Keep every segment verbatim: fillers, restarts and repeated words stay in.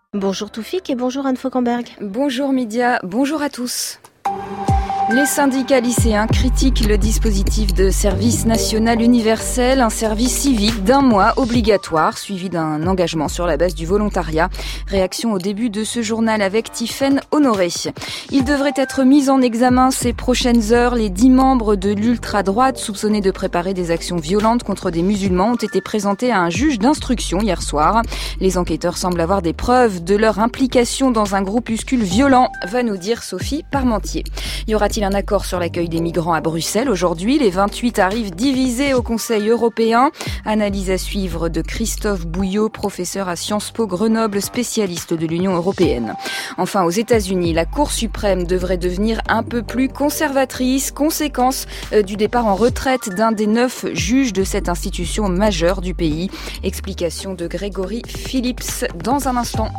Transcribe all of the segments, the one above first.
Bonjour Toufik et bonjour Anne Fauquemberg. Bonjour Média, bonjour à tous. Les syndicats lycéens critiquent le dispositif de service national universel, un service civique d'un mois obligatoire, suivi d'un engagement sur la base du volontariat. Réaction au début de ce journal avec Tiffaine Honoré. Il devrait être mis en examen ces prochaines heures. Les dix membres de l'ultra-droite soupçonnés de préparer des actions violentes contre des musulmans ont été présentés à un juge d'instruction hier soir. Les enquêteurs semblent avoir des preuves de leur implication dans un groupuscule violent, va nous dire Sophie Parmentier. Y aura-t-il un accord sur l'accueil des migrants à Bruxelles aujourd'hui? Les vingt-huit arrivent divisés au Conseil européen. Analyse à suivre de Christophe Bouillot, professeur à Sciences Po Grenoble, spécialiste de l'Union européenne. Enfin, aux États-Unis, la Cour suprême devrait devenir un peu plus conservatrice, conséquence du départ en retraite d'un des neuf juges de cette institution majeure du pays. Explication de Grégory Phillips dans un instant.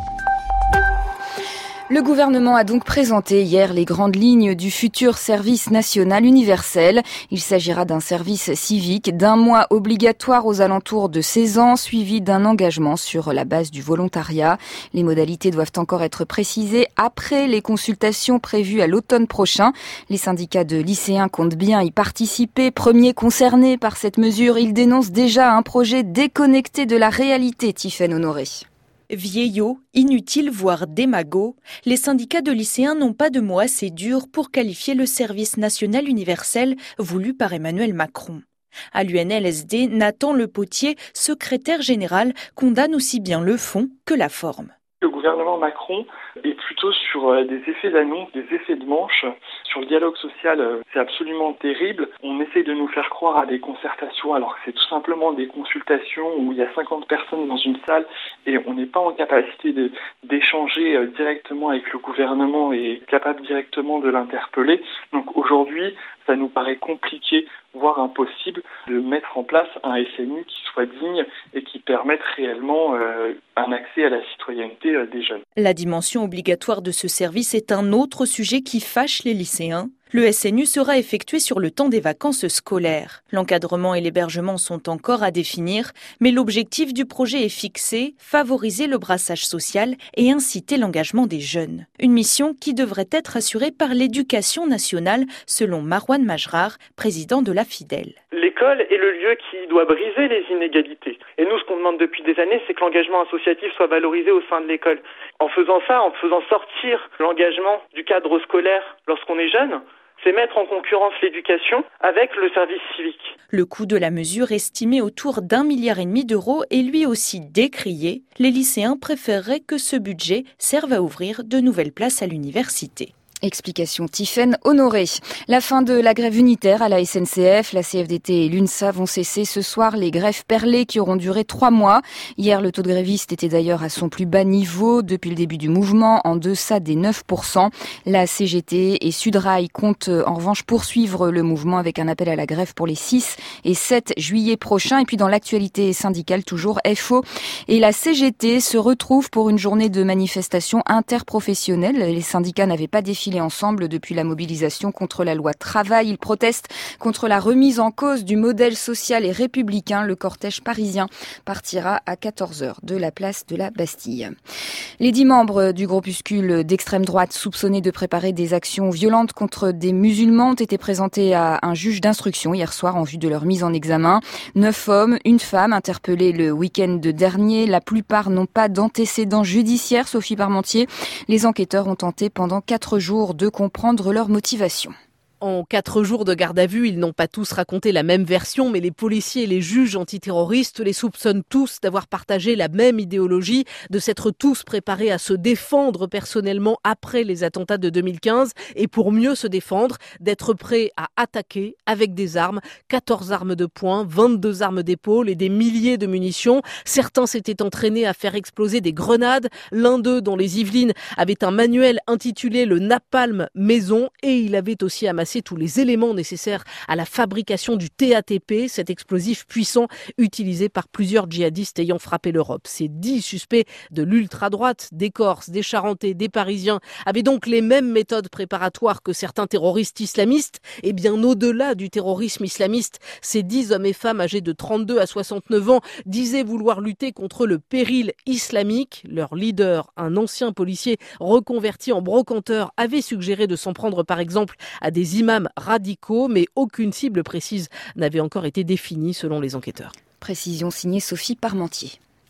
Le gouvernement a donc présenté hier les grandes lignes du futur service national universel. Il s'agira d'un service civique d'un mois obligatoire aux alentours de seize ans, suivi d'un engagement sur la base du volontariat. Les modalités doivent encore être précisées après les consultations prévues à l'automne prochain. Les syndicats de lycéens comptent bien y participer. Premiers concernés par cette mesure, ils dénoncent déjà un projet déconnecté de la réalité, Tiffaine Honoré. Vieillot, inutile voire démago, les syndicats de lycéens n'ont pas de mots assez durs pour qualifier le service national universel voulu par Emmanuel Macron. À l'U N L S D, Nathan Lepotier, secrétaire général, condamne aussi bien le fond que la forme. Le gouvernement Macron est plutôt sur des effets d'annonce, des effets de manche. Sur le dialogue social, c'est absolument terrible. On essaye de nous faire croire à des concertations alors que c'est tout simplement des consultations où il y a cinquante personnes dans une salle et on n'est pas en capacité de, d'échanger directement avec le gouvernement et capable directement de l'interpeller. Donc aujourd'hui, ça nous paraît compliqué, voire impossible, de mettre en place un S N U qui soit digne et qui permette réellement euh, un accès à la citoyenneté euh, des jeunes. La dimension obligatoire de ce service est un autre sujet qui fâche les lycéens. Le S N U sera effectué sur le temps des vacances scolaires. L'encadrement et l'hébergement sont encore à définir, mais l'objectif du projet est fixé, favoriser le brassage social et inciter l'engagement des jeunes. Une mission qui devrait être assurée par l'éducation nationale, selon Marouane Majrar, président de la Fidèle. L'école est le lieu qui doit briser les inégalités. Et nous, ce qu'on demande depuis des années, c'est que l'engagement associatif soit valorisé au sein de l'école. En faisant ça, en faisant sortir l'engagement du cadre scolaire lorsqu'on est jeune, c'est mettre en concurrence l'éducation avec le service civique. Le coût de la mesure, estimé autour d'un milliard et demi d'euros, est lui aussi décrié. Les lycéens préféreraient que ce budget serve à ouvrir de nouvelles places à l'université. Explication Tiffaine Honoré. La fin de la grève unitaire à la S N C F, la C F D T et l'UNSA vont cesser ce soir les grèves perlées qui auront duré trois mois. Hier, le taux de grévistes était d'ailleurs à son plus bas niveau depuis le début du mouvement, en deçà des neuf pour cent. La C G T et Sudrail comptent en revanche poursuivre le mouvement avec un appel à la grève pour les six et sept juillet prochains. Et puis dans l'actualité syndicale, toujours F O et la C G T se retrouvent pour une journée de manifestation interprofessionnelle. Les syndicats n'avaient pas défilé ensemble depuis la mobilisation contre la loi travail. Ils protestent contre la remise en cause du modèle social et républicain. Le cortège parisien partira à quatorze heures de la place de la Bastille. Les dix membres du groupuscule d'extrême droite soupçonnés de préparer des actions violentes contre des musulmans ont été présentés à un juge d'instruction hier soir en vue de leur mise en examen. Neuf hommes, une femme interpellés le week-end dernier. La plupart n'ont pas d'antécédents judiciaires, Sophie Parmentier. Les enquêteurs ont tenté pendant quatre jours de comprendre leur motivation. En quatre jours de garde à vue, ils n'ont pas tous raconté la même version, mais les policiers et les juges antiterroristes les soupçonnent tous d'avoir partagé la même idéologie, de s'être tous préparés à se défendre personnellement après les attentats de deux mille quinze et pour mieux se défendre, d'être prêts à attaquer avec des armes, quatorze armes de poing, vingt-deux armes d'épaule et des milliers de munitions. Certains s'étaient entraînés à faire exploser des grenades. L'un d'eux, dans les Yvelines, avait un manuel intitulé « Le napalm maison » et il avait aussi amassé ramassé tous les éléments nécessaires à la fabrication du T A T P, cet explosif puissant utilisé par plusieurs djihadistes ayant frappé l'Europe. Ces dix suspects de l'ultra-droite, des Corses, des Charentais, des Parisiens, avaient donc les mêmes méthodes préparatoires que certains terroristes islamistes. Et bien au-delà du terrorisme islamiste, ces dix hommes et femmes âgés de trente-deux à soixante-neuf ans disaient vouloir lutter contre le péril islamique. Leur leader, un ancien policier reconverti en brocanteur, avait suggéré de s'en prendre par exemple à des imams radicaux, mais aucune cible précise n'avait encore été définie selon les enquêteurs. Précision signée Sophie Parmentier.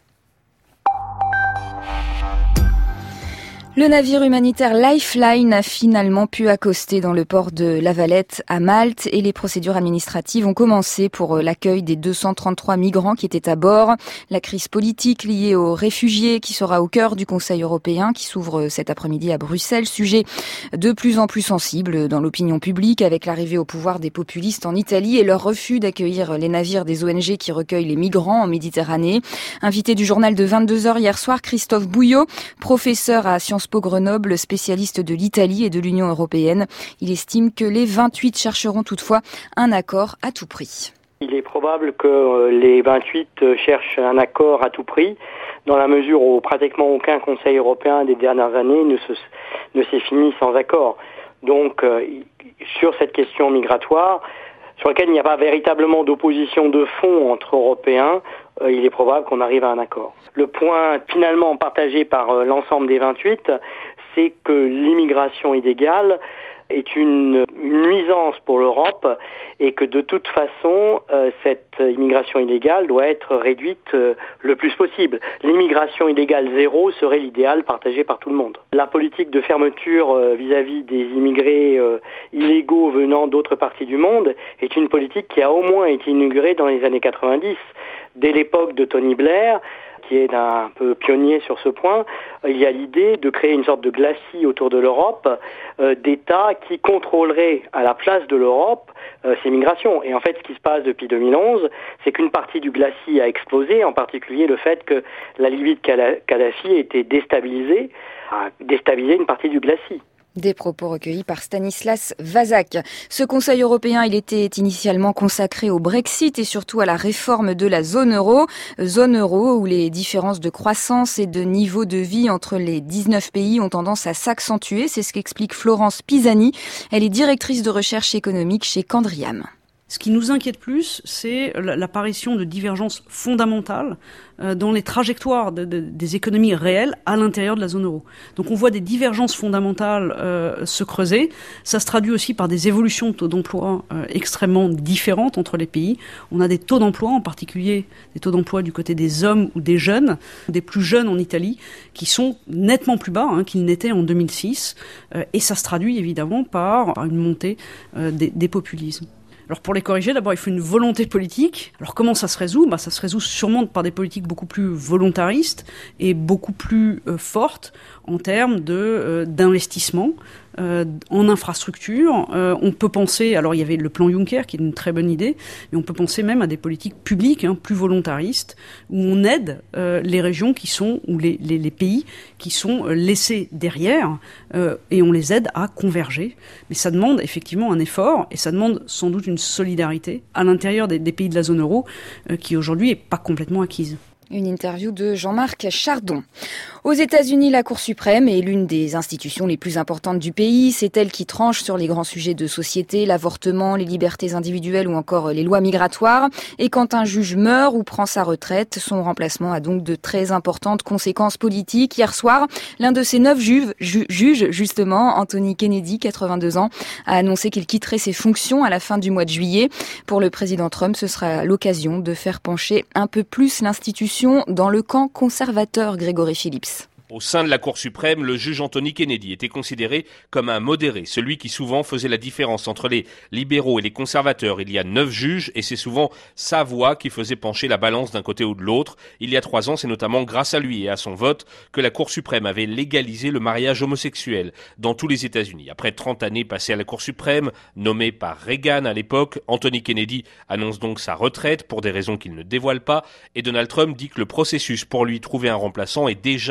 Le navire humanitaire Lifeline a finalement pu accoster dans le port de La Valette à Malte et les procédures administratives ont commencé pour l'accueil des deux cent trente-trois migrants qui étaient à bord. La crise politique liée aux réfugiés qui sera au cœur du Conseil européen qui s'ouvre cet après-midi à Bruxelles, sujet de plus en plus sensible dans l'opinion publique avec l'arrivée au pouvoir des populistes en Italie et leur refus d'accueillir les navires des O N G qui recueillent les migrants en Méditerranée. Invité du journal de vingt-deux heures hier soir, Christophe Bouillot, professeur à Sciences Po Grenoble, spécialiste de l'Italie et de l'Union européenne. Il estime que les vingt-huit chercheront toutefois un accord à tout prix. Il est probable que les vingt-huit cherchent un accord à tout prix, dans la mesure où pratiquement aucun Conseil européen des dernières années ne, se, ne s'est fini sans accord. Donc, euh, sur cette question migratoire, sur laquelle il n'y a pas véritablement d'opposition de fond entre Européens, euh, il est probable qu'on arrive à un accord. Le point finalement partagé par euh, l'ensemble des vingt-huit, c'est que l'immigration illégale est une, une nuisance pour l'Europe et que de toute façon, euh, cette immigration illégale doit être réduite euh, le plus possible. L'immigration illégale zéro serait l'idéal partagé par tout le monde. La politique de fermeture euh, vis-à-vis des immigrés euh, illégaux venant d'autres parties du monde est une politique qui a au moins été inaugurée dans les années quatre-vingt-dix. Dès l'époque de Tony Blair, qui est un peu pionnier sur ce point, il y a l'idée de créer une sorte de glacis autour de l'Europe, euh, d'États qui contrôleraient à la place de l'Europe euh, ces migrations. Et en fait, ce qui se passe depuis deux mille onze, c'est qu'une partie du glacis a explosé, en particulier le fait que la Libye de Kadhafi a été déstabilisée, a déstabilisé une partie du glacis. Des propos recueillis par Stanislas Vazak. Ce Conseil européen, il était initialement consacré au Brexit et surtout à la réforme de la zone euro. Zone euro où les différences de croissance et de niveau de vie entre les dix-neuf pays ont tendance à s'accentuer. C'est ce qu'explique Florence Pisani. Elle est directrice de recherche économique chez Candriam. Ce qui nous inquiète plus, c'est l'apparition de divergences fondamentales dans les trajectoires de, de, des économies réelles à l'intérieur de la zone euro. Donc on voit des divergences fondamentales euh, se creuser. Ça se traduit aussi par des évolutions de taux d'emploi euh, extrêmement différentes entre les pays. On a des taux d'emploi, en particulier des taux d'emploi du côté des hommes ou des jeunes, des plus jeunes en Italie, qui sont nettement plus bas hein, qu'ils n'étaient en deux mille six. Euh, et ça se traduit évidemment par, par une montée euh, des, des populismes. Alors pour les corriger, d'abord il faut une volonté politique. Alors comment ça se résout ? Bah, ça se résout sûrement par des politiques beaucoup plus volontaristes et beaucoup plus euh, fortes en termes de euh, d'investissement euh, en infrastructure. Euh, on peut penser, alors il y avait le plan Juncker qui est une très bonne idée, mais on peut penser même à des politiques publiques hein, plus volontaristes où on aide euh, les régions qui sont ou les, les, les pays qui sont euh, laissés derrière euh, et on les aide à converger. Mais ça demande effectivement un effort et ça demande sans doute une solidarité à l'intérieur des, des pays de la zone euro euh, qui aujourd'hui est pas complètement acquise. Une interview de Jean-Marc Chardon. Aux États-Unis, la Cour suprême est l'une des institutions les plus importantes du pays. C'est elle qui tranche sur les grands sujets de société, l'avortement, les libertés individuelles ou encore les lois migratoires. Et quand un juge meurt ou prend sa retraite, son remplacement a donc de très importantes conséquences politiques. Hier soir, l'un de ces neuf juges, ju- juges, justement, Anthony Kennedy, quatre-vingt-deux ans, a annoncé qu'il quitterait ses fonctions à la fin du mois de juillet. Pour le président Trump, ce sera l'occasion de faire pencher un peu plus l'institution dans le camp conservateur. Grégory Phillips. Au sein de la Cour suprême, le juge Anthony Kennedy était considéré comme un modéré, celui qui souvent faisait la différence entre les libéraux et les conservateurs. Il y a neuf juges et c'est souvent sa voix qui faisait pencher la balance d'un côté ou de l'autre. Il y a trois ans, c'est notamment grâce à lui et à son vote que la Cour suprême avait légalisé le mariage homosexuel dans tous les États-Unis. Après trente années passées à la Cour suprême, nommé par Reagan à l'époque, Anthony Kennedy annonce donc sa retraite pour des raisons qu'il ne dévoile pas et Donald Trump dit que le processus pour lui trouver un remplaçant est déjà engagé.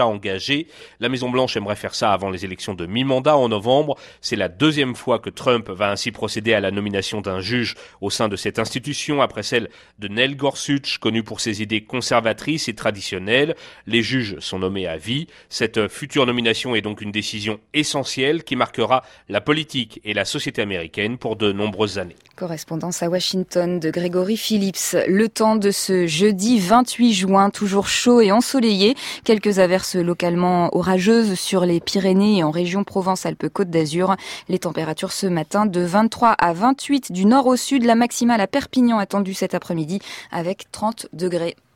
siéger. La Maison-Blanche aimerait faire ça avant les élections de mi-mandat en novembre. C'est la deuxième fois que Trump va ainsi procéder à la nomination d'un juge au sein de cette institution, après celle de Neil Gorsuch, connu pour ses idées conservatrices et traditionnelles. Les juges sont nommés à vie. Cette future nomination est donc une décision essentielle qui marquera la politique et la société américaine pour de nombreuses années. Correspondance à Washington de Grégory Phillips. Le temps de ce jeudi vingt-huit juin, toujours chaud et ensoleillé. Quelques averses localement orageuses sur les Pyrénées et en région Provence-Alpes-Côte d'Azur. Les températures ce matin de vingt-trois à vingt-huit du nord au sud. La maximale à Perpignan attendue cet après-midi avec trente degrés.